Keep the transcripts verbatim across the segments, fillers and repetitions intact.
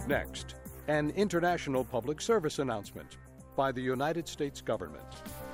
Next, an international public service announcement by the United States government.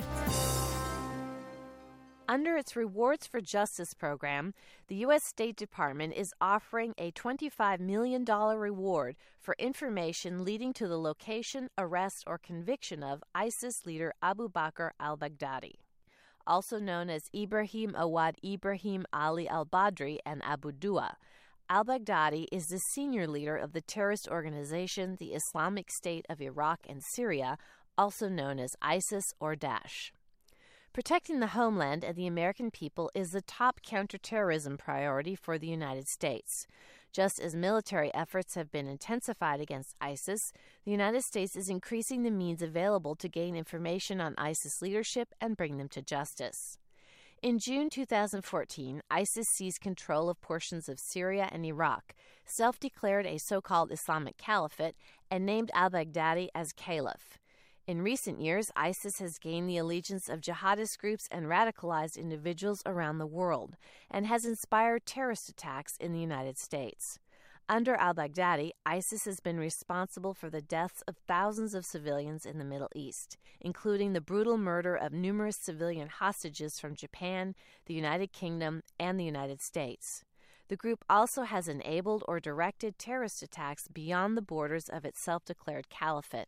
Under its Rewards for Justice program, the U S State Department is offering a twenty-five million dollars reward for information leading to the location, arrest, or conviction of ISIS leader Abu Bakr al-Baghdadi, also known as Ibrahim Awad Ibrahim Ali al-Badri and Abu Dua. Al-Baghdadi is the senior leader of the terrorist organization, the Islamic State of Iraq and Syria, also known as ISIS or Daesh. Protecting the homeland and the American people is the top counterterrorism priority for the United States. Just as military efforts have been intensified against ISIS, the United States is increasing the means available to gain information on ISIS leadership and bring them to justice. In June two thousand fourteen, ISIS seized control of portions of Syria and Iraq, self-declared a so-called Islamic Caliphate, and named al-Baghdadi as Caliph. In recent years, ISIS has gained the allegiance of jihadist groups and radicalized individuals around the world, and has inspired terrorist attacks in the United States. Under al-Baghdadi, ISIS has been responsible for the deaths of thousands of civilians in the Middle East, including the brutal murder of numerous civilian hostages from Japan, the United Kingdom, and the United States. The group also has enabled or directed terrorist attacks beyond the borders of its self-declared caliphate.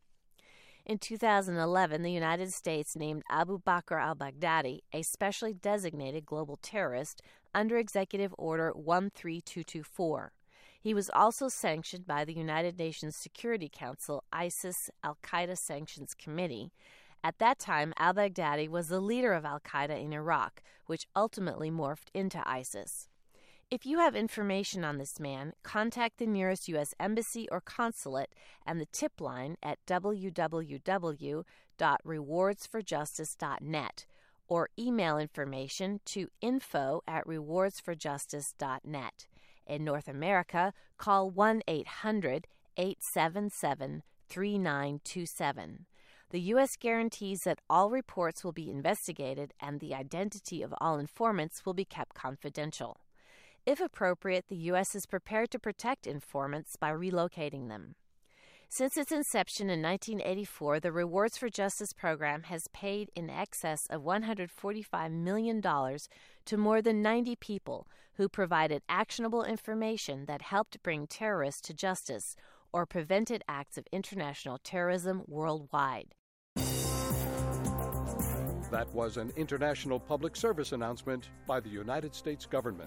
In two thousand eleven, the United States named Abu Bakr al-Baghdadi a specially designated global terrorist under Executive Order one three two two four. He was also sanctioned by the United Nations Security Council ISIS-Al-Qaeda Sanctions Committee. At that time, al-Baghdadi was the leader of al-Qaeda in Iraq, which ultimately morphed into ISIS. If you have information on this man, contact the nearest U S embassy or consulate and the tip line at w w w dot rewards for justice dot net or email information to info at rewards for justice dot net. In North America, call one eight hundred eight seven seven three nine two seven. The U S guarantees that all reports will be investigated and the identity of all informants will be kept confidential. If appropriate, the U S is prepared to protect informants by relocating them. Since its inception in nineteen eighty-four, the Rewards for Justice program has paid in excess of one hundred forty-five million dollars to more than ninety people who provided actionable information that helped bring terrorists to justice or prevented acts of international terrorism worldwide. That was an international public service announcement by the United States government.